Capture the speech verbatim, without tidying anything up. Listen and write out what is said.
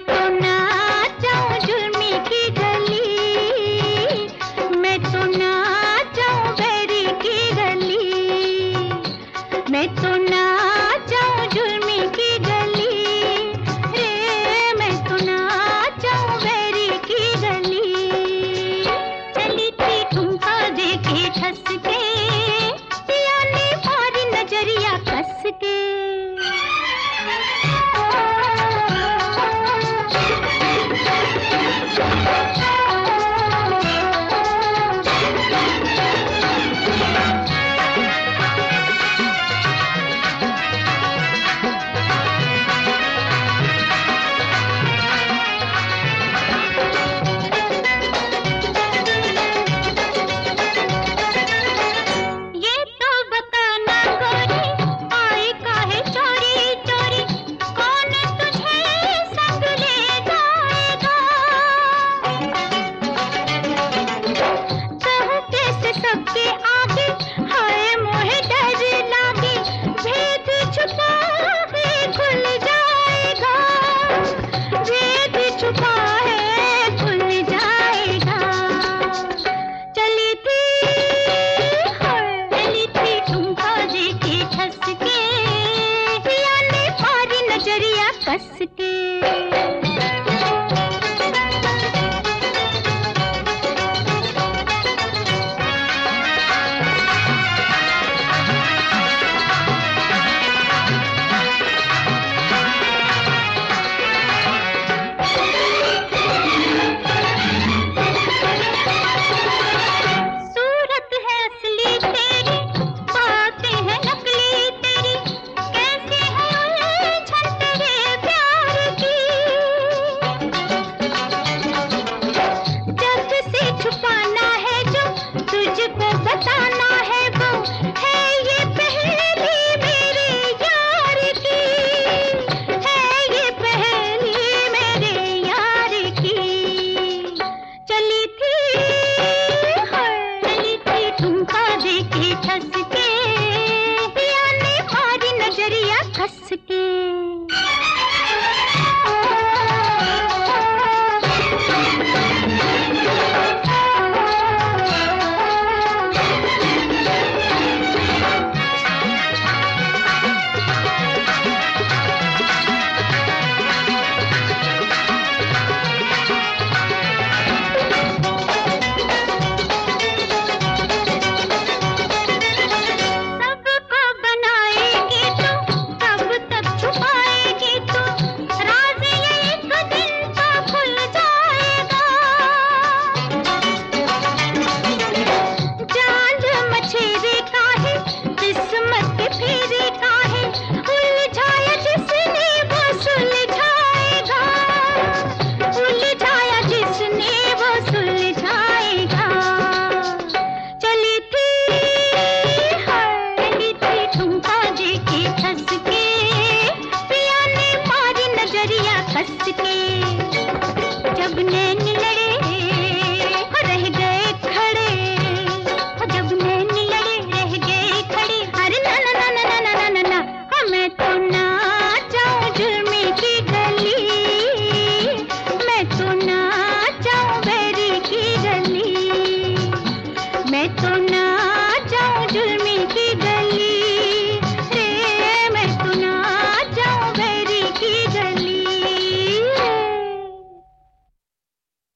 तो ना जाऊं जुर्मी की गली, मैं तो ना जाऊं बैरी की गली, मैं तो ना जाऊं जुर्मी की गली रे, मैं तो ना जाऊं बैरी की गली। चली थी ठुमका देके ठस के, पिया ने मारी नजरिया कस के। सबके आगे हाय मोहे डर लागे, भेद छुपा है खुल जाएगा, भेद छुपा है खुल जाएगा। चली थी हाय चली थी ठुमका देके ठस के, पिया ने मारी नजरिया कस के। बताना है वो है ये पहेली मेरे यार की, है ये पहेली मेरे यार की। चली थी हाय चली थी ठुमका देके ठस के, पिया ने मारी नजरिया कस के। जब नैन लड़े रह गए खड़े, जब नैन लड़े रह गए खड़े, अरे ना ना ना ना ना ना ना ना, मैं तो ना जाऊं जुर्मी की गली, मैं तो ना जाऊं बैरी की गली, मैं तो